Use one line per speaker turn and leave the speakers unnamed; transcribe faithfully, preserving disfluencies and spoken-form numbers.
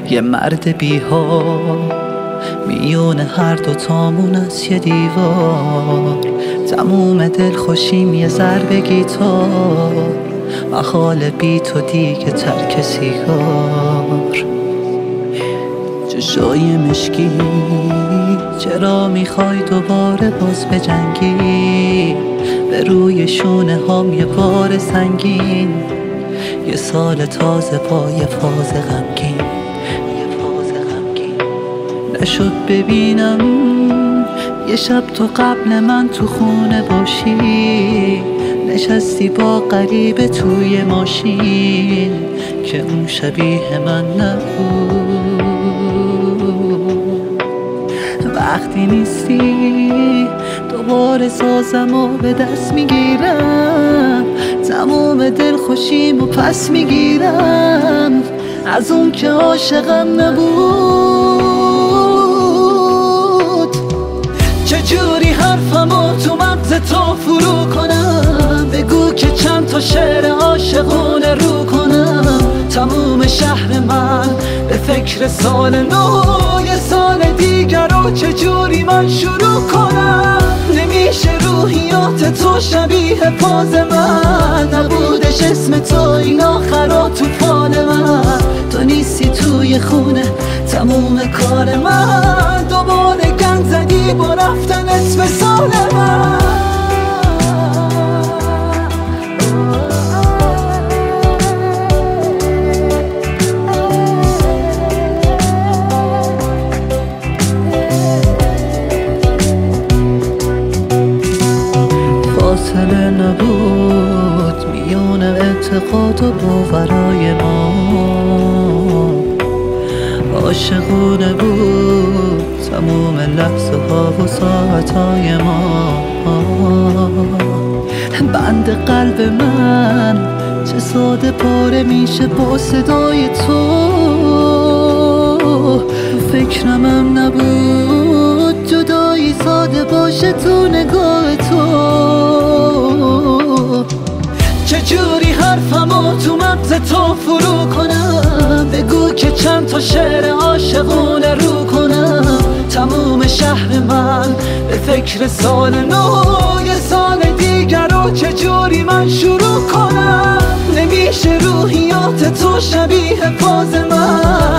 یه مرد بی‌ها میونه هر دوتامون از یه دیوار، تموم دل خوشیم یه ضربه گیتار، محال بی تو دیگه ترک سیگار. چشای مشکی چرا میخوای دوباره باز بجنگی؟ به روی شونه هام یه بار سنگین، یه سال تازه با یه فاز غمگین. نشد ببینم یه شب تو قبل من تو خونه باشی، نشستی با غریبه توی ماشین که اون شبیه من نبود. وقتی نیستی دوباره سازمو به دست میگیرم، تموم دل خوشیمو پس میگیرم از اون که عاشقم نبود. چجوری حرفمو تو مغز تو فرو کنم؟ بگو که چند تا شعر عاشقونه رو کنم. تموم شهر من به فکر سال نو، یه سال دیگر رو چجوری من شروع کنم؟ نمیشه روحیات تو شبیه پاز من، نبودش اسم تو این آخرا تو فال من. تو نیستی توی خونه تموم کار من، دوباره گند زدی با رفتن اسم سال من. فاصله نبود میون اعتقاد و باورای ما، عاشقونه بود تموم لحظه ها و ساعتهای ما. بند قلب من چه ساده پاره میشه با صدای تو، فکرمم نبود جدایی ساده باشه تو نگاه تو. چجوری حرفمو تو مغز تو فرو کنم؟ بگو که چند تا شعر عاشقونه رو کنم. تموم شهر من به فکر سال نو، یه سال دیگر رو چجوری من شروع کنم؟ نمیشه روحیات تو شبیه پاز من،